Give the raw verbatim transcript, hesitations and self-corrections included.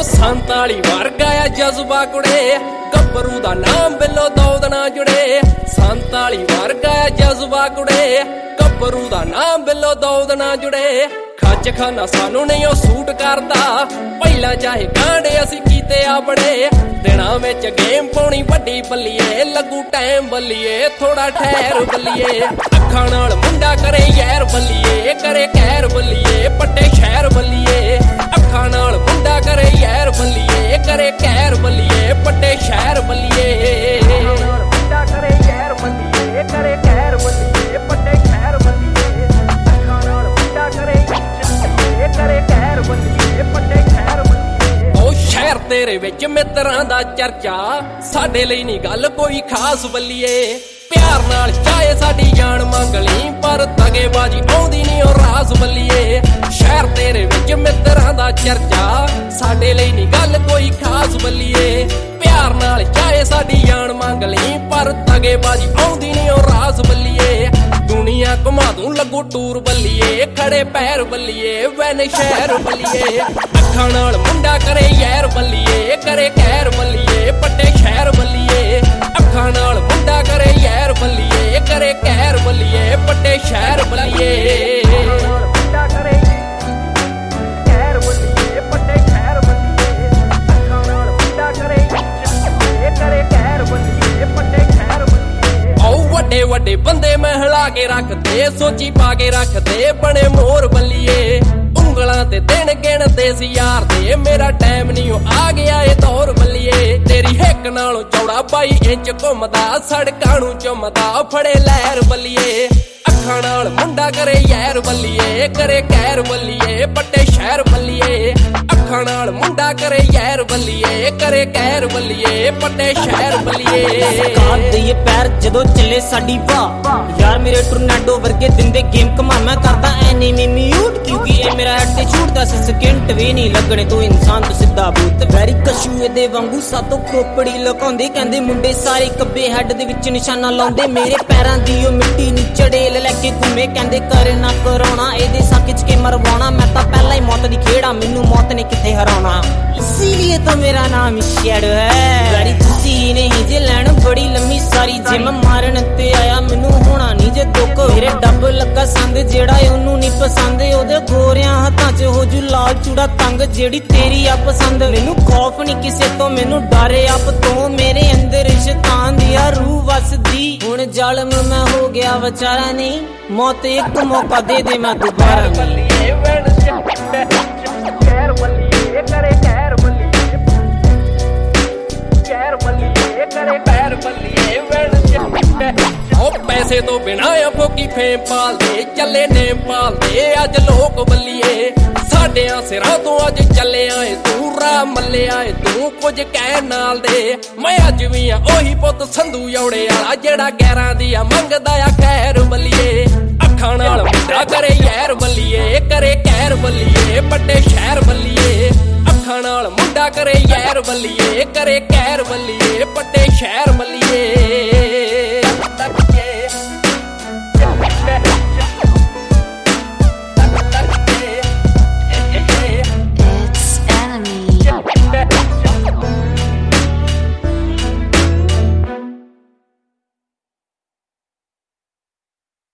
ਸੰਤਾਲੀ ਵਰਗਾ ਆ ਜਜ਼ਬਾ ਕੁੜੇ ਗੱਭਰੂ ਦਾ ਨਾਮ ਬਿੱਲੋ ਦੌਦ ਨਾ ਜੁੜੇ ਸੰਤਾਲੀ ਵਰਗਾ ਆ ਜਜ਼ਬਾ ਕੁੜੇ ਗੱਭਰੂ ਦਾ ਨਾਮ ਬਿੱਲੋ ਦੌਦ ਨਾ ਜੁੜੇ ਖੱਚ ਖਾਨਾ ਸਾਨੂੰ ਨਹੀਂ ਉਹ ਸੂਟ ਕਰਦਾ ਪਹਿਲਾਂ ਚਾਹੇ ਕਾਂਡੇ ਅਸੀਂ ਕੀਤੇ ਆ ਬੜੇ ਦਿਨਾਂ ਵਿੱਚ ਗੇਮ ਪਾਉਣੀ ਵੱਡੀ ਬੱਲੀਏ ਲੱਗੂ ਟਾਈਮ ਬੱਲੀਏ ਥੋੜਾ ਠਹਿਰ ਬੱਲੀਏ ਅੱਖਾਂ ਨਾਲ ਮੁੰਡਾ ਕਰੇ ਯਾਰ ਬੱਲੀਏ ਕਰੇ ਕਹਿਰ ਬੱਲੀਏ ਪੱਟੇ ਸ਼ਹਿਰ ਬੱਲੀਏ ਅੱਖਾਂ ਨਾਲ ਮੁੰਡਾ ਕਰੇ ਯਾਰ ਬੱਲੀਏ ਕਰੇ ਕਹਿਰ ਬੱਲੀਏ ਪੱਟੇ ਸ਼ਹਿਰ ਬੱਲੀਏ ਮੁੰਡਾ ਕਰੇ ਯਾਰ ਬੱਲੀਏ ਕਰੇ ਕਹਿਰ ਬੱਲੀਏ ਪੱਟੇ ਸ਼ਹਿਰ ਬੱਲੀਏ ਅੱਖਾਂ ਨਾਲ ਮੁੰਡਾ ਕਰੇ ਕਰੇ ਕਹਿਰ ਬੱਲੀਏ ਪੱਟੇ ਸ਼ਹਿਰ ਬੱਲੀਏ ਉਹ ਸ਼ਹਿਰ ਤੇਰੇ ਵਿੱਚ ਮਿੱਤਰਾਂ ਦਾ ਚਰਚਾ ਸਾਡੇ ਲਈ ਨਹੀਂ ਗੱਲ ਕੋਈ ਖਾਸ ਬੱਲੀਏ ਪਿਆਰ ਨਾਲ ਚਾਹੇ ਸਾਡੀ ਜਾਨ ਮੰਗ ਲਈ ਪਰ ਤਗੇਬਾਜੀ ਆਉਂਦੀ ਨਹੀਂ ਉਹ ਰਾਸ ਬੱਲੀਏ ਸ਼ਹਿਰ ਤੇਰੇ ਵਿੱਚ ਮਿੱਤਰਾਂ ਦਾ ਚਰਚਾ ਸਾਡੇ ਲਈ ਨਹੀਂ ਗੱਲ ਕੋਈ ਖਾਸ ਬੱਲੀਏ ਪਿਆਰ ਨਾਲ ਚਾਹੇ ਸਾਡੀ ਜਾਨ ਮੰਗ ਲਈ ਪਰ ਤਗੇਬਾਜੀ ਆਉਂਦੀ ਨਹੀਂ ਉਹ ਰਾਸ ਬੱਲੀਏ ਦੁਨੀਆ ਘੁਮਾ ਦੂੰ ਲੱਗੂ ਟੂਰ ਬੱਲੀਏ ਖੜੇ ਪੈਰ ਬੱਲੀਏ ਵੈਨ ਸ਼ਹਿਰ ਬੱਲੀਏ ਅੱਖਾਂ ਨਾਲ ਮੁੰਡਾ ਕਰੇ ਯਾਰ ਬੱਲੀਏ ਕਰੇ ਕਹਿਰ ਬੱਲੀਏ ਪੱਟੇ ਸ਼ਹਿਰ ਬੱਲੀਏ ਅੱਖਾਂ ਨਾਲ ਮੁੰਡਾ ਕਰੇ ਯਾਰ ਬੱਲੀਏ ਕਰੇ ਕਹਿਰ ਬੱਲੀਏ ਪੱਟੇ ਸ਼ਹਿਰ ਬੱਲੀਏ ਮੁੰਡਾ ਕਰੇ ਕਹਿਰ ਬੱਲੀਏ ਪੱਟੇ ਸ਼ਹਿਰ ਬੱਲੀਏ ਅੱਖਾਂ ਨਾਲ ਮੁੰਡਾ ਕਰੇ ਕਰੇ ਕਹਿਰ ਬੱਲੀਏ ਪੱਟੇ ਸ਼ਹਿਰ ਬੱਲੀਏ ਆਓ ਵੱਡੇ ਵੱਡੇ ਬੰਦੇ ਮਹਿਲਾ ਕੇ ਰੱਖਦੇ ਸੋਚੀ ਪਾ ਕੇ ਰੱਖਦੇ ਬਣੇ ਮੋਰ ਬੱਲੀਏ ਉਂਗਲਾਂ ਤੇ ਦਿਨ ਗਿਣਦੇ ਸੀ ਯਾਰ ਦੇ ਮੇਰਾ ਟਾਈਮ ਨਹੀਂ ਉਹ ਆ ਗਿਆ ਏ ਦੌਰ ਬੱਲੀਏ ਤੇਰੀ ਹਿੱਕ ਨਾਲੋਂ ਚੌੜਾ ਬਾਈ ਇੰਚ ਘੁੰਮਦਾ ਸੜਕਾਂ ਨੂੰ ਚੁੰਮਦਾ ਫੜੇ ਲਹਿਰ ਬੱਲੀਏ ਅੱਖਾਂ ਨਾਲ ਮੁੰਡਾ ਕਰੇ ਯਾਰ ਬੱਲੀਏ ਕਰੇ ਕਹਿਰ ਬੱਲੀਏ ਪੱਟੇ ਸ਼ਹਿਰ ਬੱਲੀਏ ਅੱਖਾਂ ਨਾਲ ਮੁੰਡਾ ਕਰੇ ਯਾਰ ਬੱਲੀਏ ਕਰੇ ਕਹਿਰ ਬੱਲੀਏ ਪੱਟੇ ਸ਼ਹਿਰ ਬੱਲੀਏ ਕਾਰ ਦਈਏ ਪੈਰ ਜਦੋਂ ਚੱਲੇ ਸਾਡੀ ਵਾਹ ਯਾਰ ਮੇਰੇ ਟੋਰਨਾਡੋ ਵਰਗੇ ਦਿੰਦੇ ਗੇਮ ਕਮਾ ਮੈਂ ਕਰਦਾ ਐਨੀਮੀ ਮਿਊਟ ਕਿਉਂਕਿ ਇਹ ਮੇਰਾ ਐਟੀਟਿਊਡ ਦਾ ਸਕਿੰਟ ਵੀ ਨਹੀਂ ਲੱਗਣੇ ਤੂੰ ਇਨਸਾਨ ਤੋਂ ਸਿੱਧਾ ਬੂਤ ਵੈਰੀ ਕਸ਼ੂਏ ਦੇ ਵਾਂਗੂ ਸਾਤੋਂ ਖੋਪੜੀ ਲੁਕਾਉਂਦੇ ਕਹਿੰਦੇ ਮੁੰਡੇ ਸਾਰੇ ਕੱਬੇ ਹੈਡ ਦੇ ਵਿੱਚ ਨਿਸ਼ਾਨਾ ਲਾਉਂਦੇ ਮੇਰੇ ਪੈਰਾਂ ਦੀ ਉਹ ਮਿੱਟੀ ਨੀ ਚੜੇਲ ਲੈ ਕੇ ਘੁੰਮੇ ਕਹਿੰਦੇ ਕਰ ਨਾ ਕਰਾਉਣਾ ਇਹਦੇ ਸਾਹ ਖਿੱਚ ਕੇ ਮਰਵਾਉਣਾ ਮੈਂ ਤਾਂ ਪਹਿਲਾਂ ਹੀ ਮੌਤ ਦੀ ਖੇੜਾ ਮੈਨੂੰ ਮੌਤ ਨੇ ਕਿੱਥੇ ਹਰਾਉਣਾ इसीलिए तो मेरा नाम शेड है गाड़ी तुसी नहीं जे लैन बड़ी लम्मी सारी जे मैं मारन ते आया मैनू होना नहीं जे दुख मेरे डब लगा संग जेड़ा ओनू नहीं पसंद ओदे गोरियां हत्थां च हो जू लाल चूड़ा तंग जेड़ी तेरी आ पसंद मैनू खौफ नहीं किसे तो मैनू डर आप तो मेरे अंदर शैतान दी रूह वसदी हुण जालम मैं हो गया बेचारा नहीं मौत एक मौका दे दे मैं दोबारा नहीं करे कहर बल्लीए कहर बल्लीए करे कहर बल्लीए ओ पैसे तो बिना फोकी फेम पालदे चले नेम पालदे अज लोक बल्लीए साडियां सिरां तो अज चले आए तू राह मल्ले आए तू कुछ कहन नाल दे मैं अज भी आ ओही पुत संधू जौड़े वाला जेड़ा गैरां दी आ मंगदा आ कहर बल्लीए ਅੱਖਾਂ ਨਾਲ ਮੁੰਡਾ ਕਰੇ ਯਾਰ ਬੱਲੀਏ ਕਰੇ ਕਹਿਰ ਬੱਲੀਏ ਪੱਟੇ ਸ਼ਹਿਰ ਬੱਲੀਏ ਅੱਖਾਂ ਨਾਲ ਮੁੰਡਾ ਕਰੇ ਯਾਰ ਬੱਲੀਏ ਕਰੇ ਕਹਿਰ ਬੱਲੀਏ ਪੱਟੇ ਸ਼ਹਿਰ ਬੱਲੀਏ